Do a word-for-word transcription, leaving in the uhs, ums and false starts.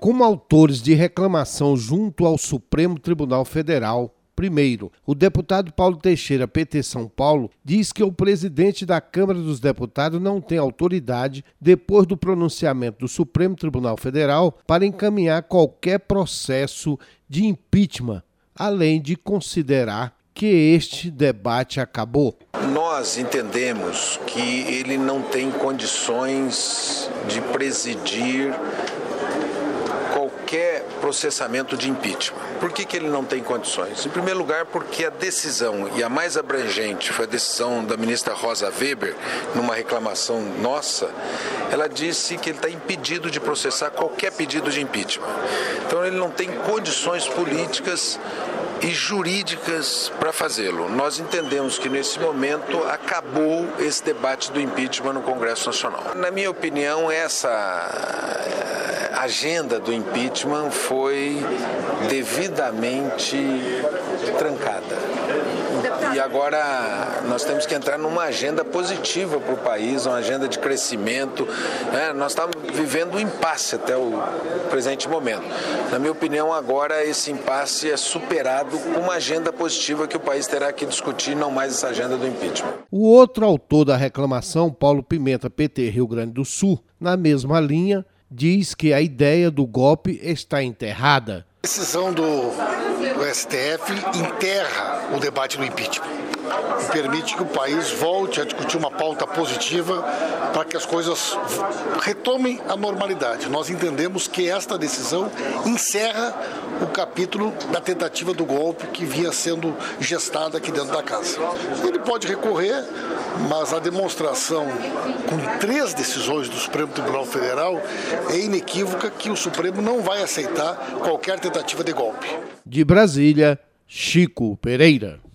como autores de reclamação junto ao Supremo Tribunal Federal. Primeiro, o deputado Paulo Teixeira, P T São Paulo, diz que o presidente da Câmara dos Deputados não tem autoridade, depois do pronunciamento do Supremo Tribunal Federal, para encaminhar qualquer processo de impeachment, além de considerar que este debate acabou. Nós entendemos que ele não tem condições de presidir qualquer processamento de impeachment. Por que que ele não tem condições? Em primeiro lugar, porque a decisão, e a mais abrangente, foi a decisão da ministra Rosa Weber, numa reclamação nossa, ela disse que ele está impedido de processar qualquer pedido de impeachment. Então ele não tem condições políticas e jurídicas para fazê-lo. Nós entendemos que nesse momento acabou esse debate do impeachment no Congresso Nacional. Na minha opinião, essa agenda do impeachment foi devidamente trancada. E agora nós temos que entrar numa agenda positiva para o país, uma agenda de crescimento. Né? Nós estamos vivendo um impasse até o presente momento. Na minha opinião, agora esse impasse é superado com uma agenda positiva que o país terá que discutir, não mais essa agenda do impeachment. O outro autor da reclamação, Paulo Pimenta, P T, Rio Grande do Sul, na mesma linha, diz que a ideia do golpe está enterrada. A decisão do, do S T F enterra o debate do impeachment e permite que o país volte a discutir uma pauta positiva para que as coisas retomem a normalidade. Nós entendemos que esta decisão encerra o capítulo da tentativa do golpe que vinha sendo gestada aqui dentro da casa. Ele pode recorrer, mas a demonstração com três decisões do Supremo Tribunal Federal é inequívoca que o Supremo não vai aceitar qualquer tentativa de golpe. De Brasília, Chico Pereira.